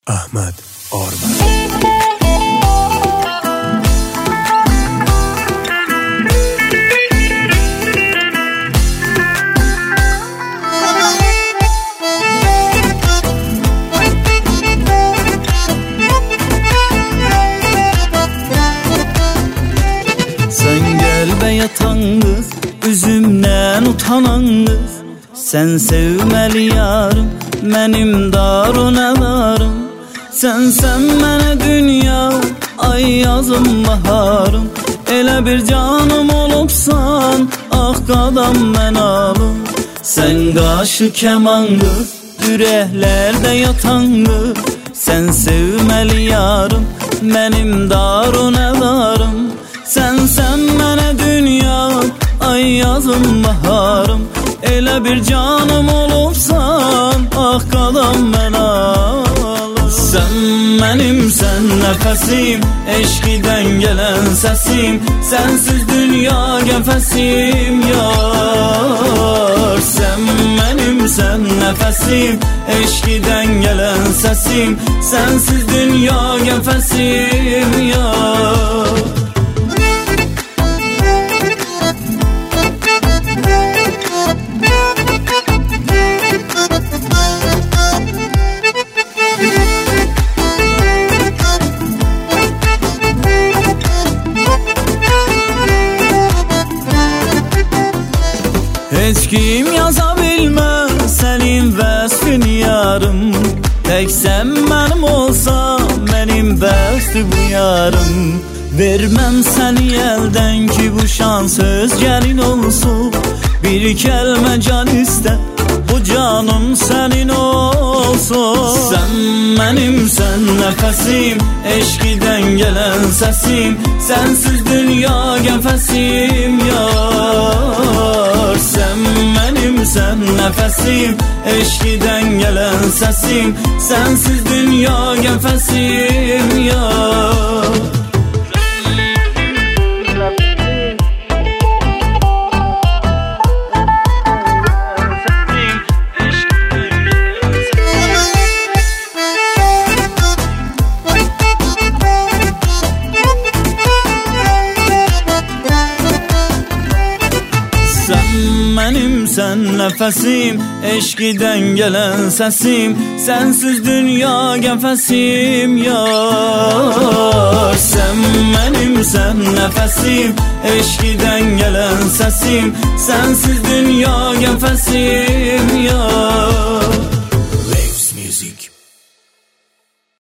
Ahmet Orman. Sen gel be yatan kız, üzümden utanan kız. Sen sevmeli yarım, benim darun evarım. Sen mənə dünya, ay yazım baharım. Elə bir canım olubsan, ah qadam mən alım. Sen qaşı kəman qız, ürəklərdə yatan qız. Sen sevməli yarım, benim darun evarım. Sen mənə dünya, ay yazım baharım. Elə bir canım olubsan, ah qadam mən alım. Sen benimsen nefesim, eşkiden gelen sesim. Sensiz dünya gefesim yar. Sen benimsen nefesim, eşkiden gelen sesim. Sensiz dünya gefesim yar. Heç kim yaza bilməz sənin vəsfin yarım. Tək sən mənim olsan, mənim bəsdir bu yarım. Verməm səni əldən ki bu şans öz gəlin olsun. Bir kəlmə can istə, bu canım sənin olsun. Sen benimsen nefesim, eşkiden gelen sesim. Sensiz dünya gefesim yar. Sen benimsen nefesim, eşkiden gelen sesim. Sensiz dünya gefesim yar. Benimsen nefesim, eşkiden gelen sesim. Sensiz dünya gefesim yar. Sen benimsen nefesim, eşkiden gelen sesim. Sensiz dünya gefesim yar.